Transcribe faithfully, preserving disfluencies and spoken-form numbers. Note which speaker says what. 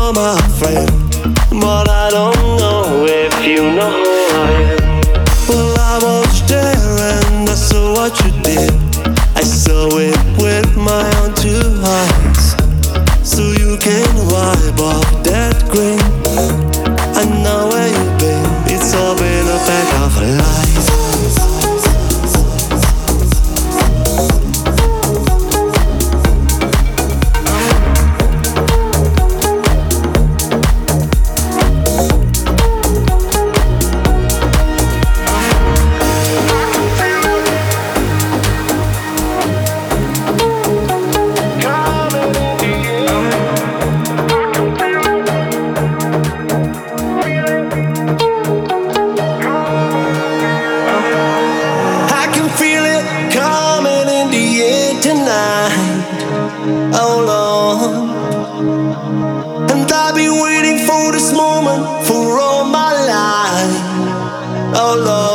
Speaker 1: you're my friend, but I don't know if you know who I am. Well, I was there and I saw what you did. I saw it with my own two eyes. So you can wipe off that grin. I know where you've been. It's all been a pack of lies. Oh Lord, and I've been waiting for this moment for all my life. Oh Lord.